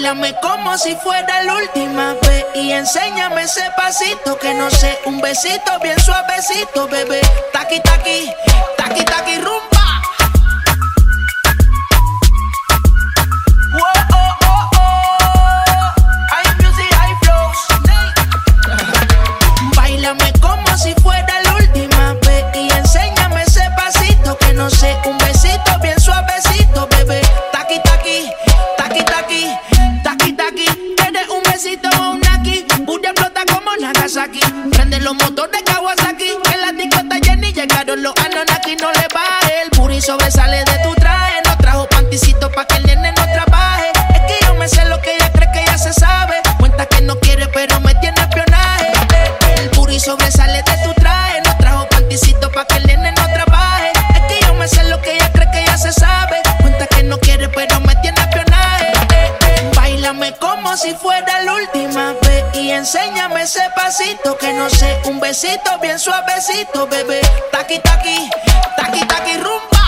Báilame como si fuera la última vez y enséñame ese pasito que no sé, un besito bien suavecito, bebé. Taqui, taqui, taqui, taqui, rumba. Báilame como si fuera la última vez y enséñame ese pasito que no sé, un besito bien suavecito, bebé. Taqui, taqui, taqui, taqui, taqui, taqui. Tienes un besito o un aquí, Buria explota como Nagasaki. Prende los motores Kawasaki, en la discota Jenny llegaron los Anunnaki. No le baje, el booty sobresale de tu traje. No trajo panticito pa' que el nene no trabaje. Es que yo me sé lo que ella cree que ya se sabe. Cuenta que no quiere pero me tiene espionaje. El booty sobresale de tu traje. No trajo panticito pa' que el nene no trabaje. Es que yo me sé lo que ella cree que ya se sabe. Cuenta que no quiere pero me tiene espionaje. Báilame como si fuera la última vez y enséñame ese pasito que no sé, un besito bien suavecito, bebé. Taqui, taqui, taqui, taqui, rumba.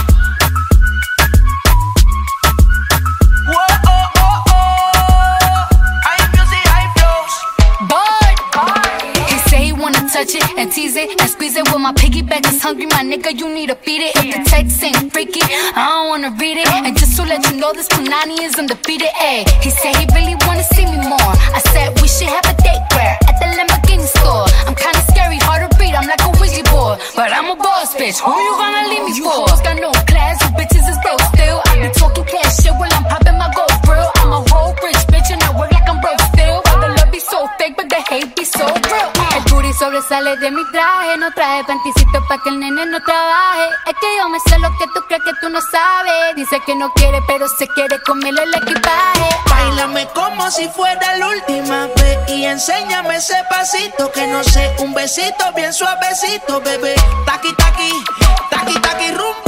Touch it and tease it and squeeze it. With my piggyback is hungry, my nigga, you need to feed it. If the text ain't freaky, I don't wanna read it. And just to let you know, this Punani is undefeated. Ayy, he said he really wanna see me more. I said we should have a date where at the Lamborghini store. I'm kinda scary, hard to read, I'm like a Ouija board, but I'm a boss bitch. Who you gonna leave me for? Hoes got no class, you bitches is broke still. I be talking cash shit while I'm popping my gold grill. I'm a whole rich bitch and I work like I'm broke still. But the love be so fake, but the hate be so real. El booty sobresale de mi traje, no traje panticito pa' que el nene no trabaje. Es que yo me sé lo que tú crees que tú no sabes. Dice que no quiere, pero se quiere comerle el equipaje. Báilame como si fuera la última vez y enséñame ese pasito que no sé, un besito bien suavecito, bebé. Taqui, taqui, taqui, taqui, rumba.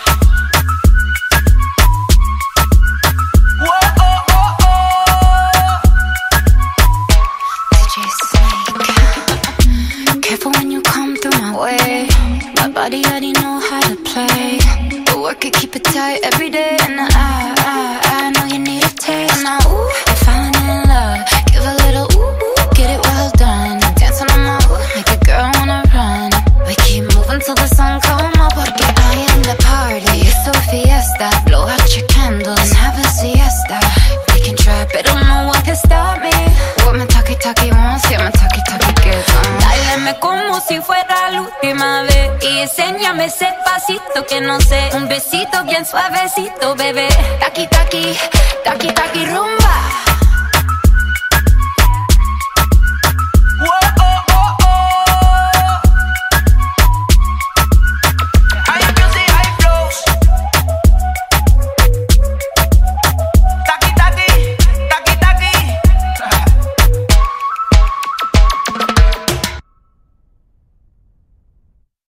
Careful when you come through my way. My body already know how to play. The work it, keep it tight every day. And I know you need a taste. And now, ooh, I'm falling in love. Give a little ooh, get it well done. Dancing on my ooh, make a girl wanna run. We keep moving till the sun come up. Porque I am the party. It's a fiesta. Blow out your candles and have a siesta. We can try, but don't know what can stop me. What my talkie wants, yeah, my talkie gets on. Báilame como si fuera la última vez y enséñame ese pasito que no sé, un besito bien suavecito, bebé. Taqui, taqui, taqui,